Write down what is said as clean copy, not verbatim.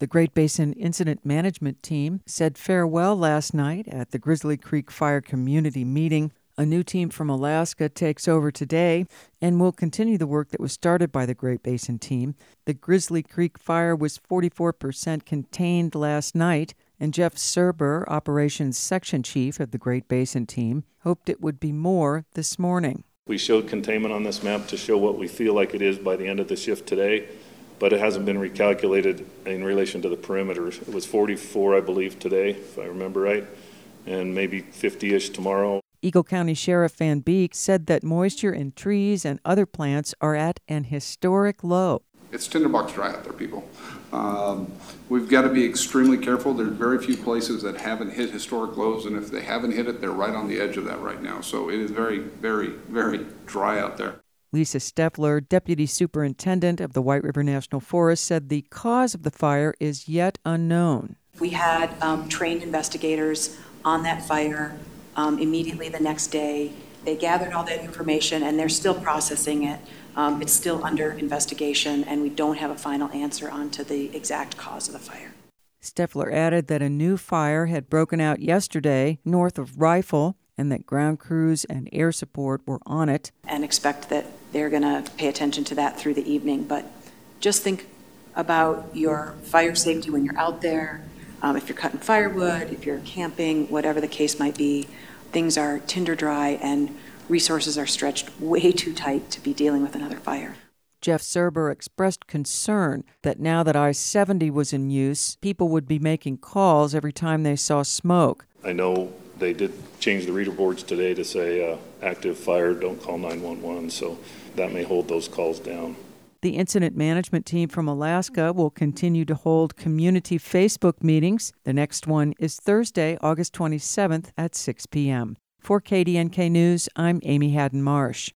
The Great Basin Incident Management Team said farewell last night at the Grizzly Creek Fire Community Meeting. A new team from Alaska takes over today and will continue the work that was started by the Great Basin team. The Grizzly Creek fire was 44% contained last night, and Jeff Serber, Operations Section Chief of the Great Basin team, hoped it would be more this morning. We showed containment on this map to show what we feel like it is by the end of the shift today, but it hasn't been recalculated in relation to the perimeters. It was 44, I believe, today, if I remember right, and maybe 50-ish tomorrow. Eagle County Sheriff Van Beek said that moisture in trees and other plants are at an historic low. It's tinderbox dry out there, people. We've got to be extremely careful. There's very few places that haven't hit historic lows, and if they haven't hit it, they're right on the edge of that right now. So it is very, very, very dry out there. Lisa Steffler, Deputy Superintendent of the White River National Forest, said the cause of the fire is yet unknown. We had trained investigators on that fire immediately the next day. They gathered all that information, and they're still processing it. It's still under investigation, and we don't have a final answer onto the exact cause of the fire. Steffler added that a new fire had broken out yesterday north of Rifle and that ground crews and air support were on it. And expect that they're going to pay attention to that through the evening. But just think about your fire safety when you're out there. If you're cutting firewood, if you're camping, whatever the case might be, things are tinder dry and resources are stretched way too tight to be dealing with another fire. Jeff Serber expressed concern that now that I-70 was in use, people would be making calls every time they saw smoke. I know they did change the reader boards today to say active fire, don't call 911, so that may hold those calls down. The incident management team from Alaska will continue to hold community Facebook meetings. The next one is Thursday, August 27th at 6 p.m. For KDNK News, I'm Amy Haddon Marsh.